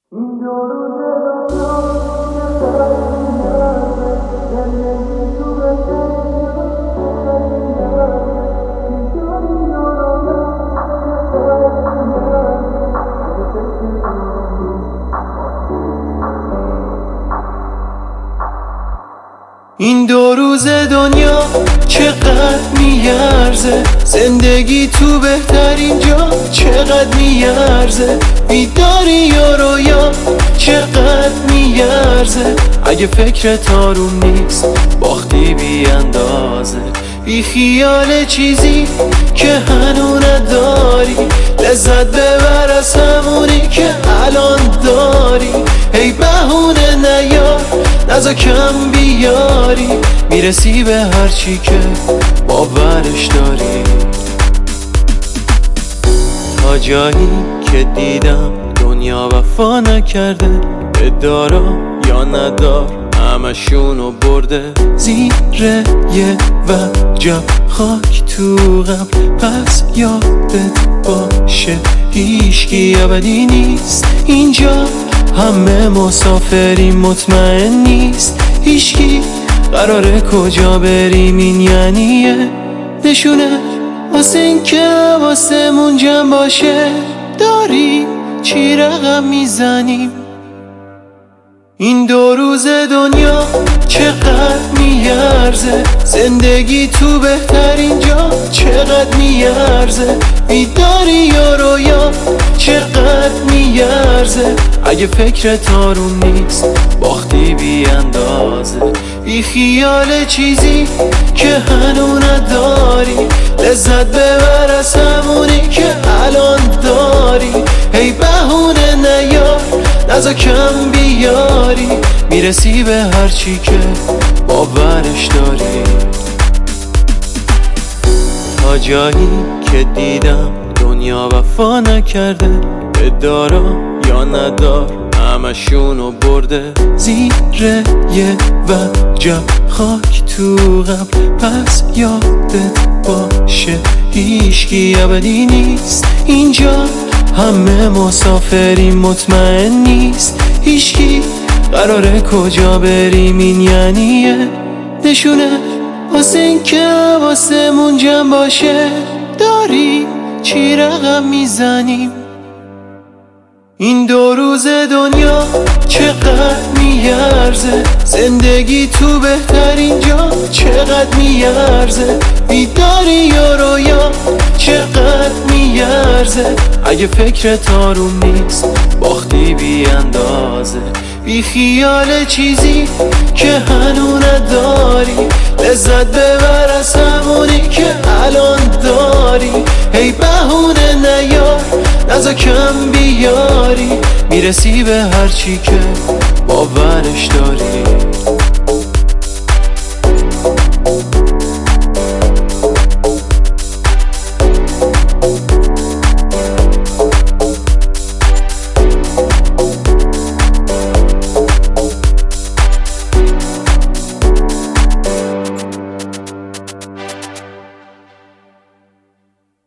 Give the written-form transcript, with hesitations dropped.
این دو روز دنیا چقدر میارزه، زندگی تو بهترین جا چقدر میارزه، بیداری یا رویا چقدر میارزه. اگه فکرت آروم نیست باختی بی اندازه، بی خیال چیزی که هنو نداری، لذت ببر از همونی که الان داری. ای بهونه نیار نزا کم بیاری، میرسی به هر چی که باورش داری. تا جایی که دیدم دنیا وفا نکرده، به دارا یا ندار همشونو برده. زیر یه وجب خاک تو غم، پس یادت باشه هیچکی ابدی نیست اینجا، همه مسافریم مطمئن نیست هیچکی قراره کجا بریم. این یعنی نشونه واسه این که واسمون جمع باشه، داریم چی رقم میزنیم. این دو روز دنیا چقدر میارزه، زندگی تو بهترین جا چقدر میارزه، بیداری یا رویا چقدر میارزه. اگه فکرت آروم نیست باختی بی اندازه، بی خیال چیزی که هنو نداری، لذت ببر از همونی که الان داری. ای بهونه نیار نزا کم بیاری، میرسی به هر چی که باورش داری. تا جایی که دیدم دنیا وفا نکرده، به دارا یا ندار همشونو برده. زیر یه وجب خاک تو غم، پس یادت باشه هیچکی ابدی نیست اینجا، همه مسافریم مطمئن نیست هیچکی قراره کجا بریم. این یعنی نشونه واسه این که واسمون جمع باشه، داریم چی رقم میزنیم. این دو روز دنیا چقدر میارزه، زندگی تو بهترین جا چقدر میارزه، بیداری یا رویا چقدر میارزه. اگه فکرت آروم نیست باختی بی اندازه، بی خیال چیزی که هنو نداری، لذت ببر از همونی که الان داری. ای بهونه نیار نزا کم بیاری، میرسی به هر چی که باورش داری.